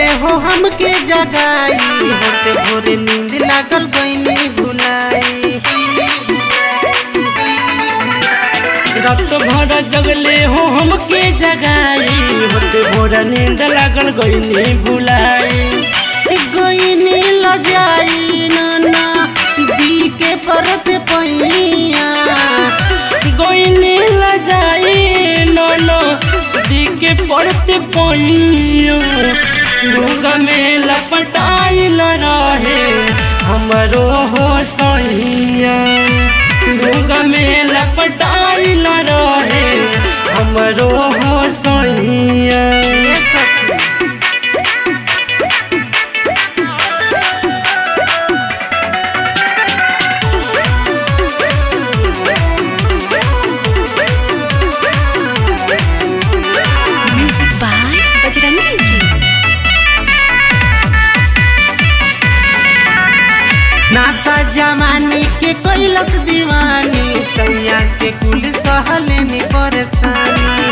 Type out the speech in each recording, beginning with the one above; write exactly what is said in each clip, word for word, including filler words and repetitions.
हो हमके जगाई, होते भोरे नींद लागल गईनी भुलाई। रात भर जगले हो हमके जगाई, होते भोर नींद लागल गईनी भुलाई। गईनी लजाई नाना दी के परत पैया, गईनी लजाई नाना दी के परत पैया। लोग में लपटाइल रहे हमरो हो सैया, लोग में लपटाइल रहे हमरो हो सैया। Music by Bajrangi Ji। नासा जमाने के कैलस दीवानी, सैया के कुल सहलेनी परेशानी।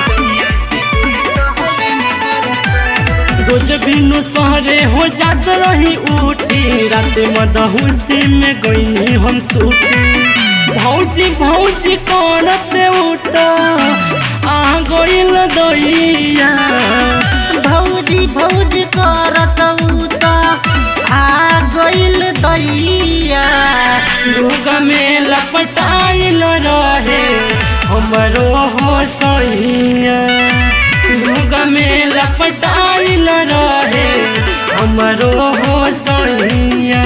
रोज बिनु सहरे हो जात रही उठी, रात मदहुसी में गईनी हम सूती। भौजी भौजी करत उठा आ गईल दैया, भौजी भौजी करत उता आ गईल दैया। लोग में लपटाइल रहे हमरो हो सैया, लोग में लपटाइल रहे हमरो हो सैया।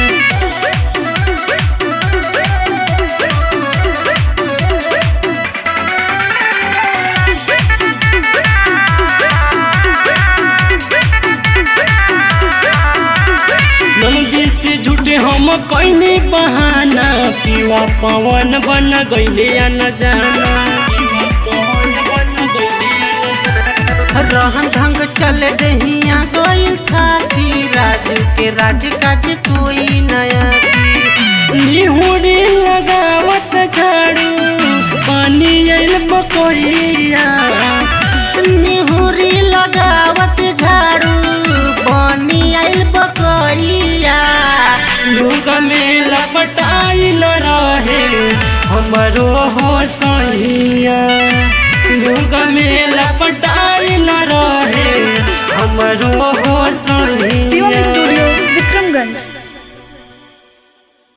नंदी से झूठे हम कईनी बहाना, पीवा पवन बन गईले न जाना, पीवा पवन बन गईले न जाना। रहन ढंग चल दहिया गईल थाकी, राजू के राज काज कोई नया की। निहुरी लगावत झाड़ू पानी आइल बकरिया, निहुरी लगावत झाड़ू पानी आइल बकरिया। लोग में लपटाइल रहे हमरो हो सैया, लोग में लपटाइल रहे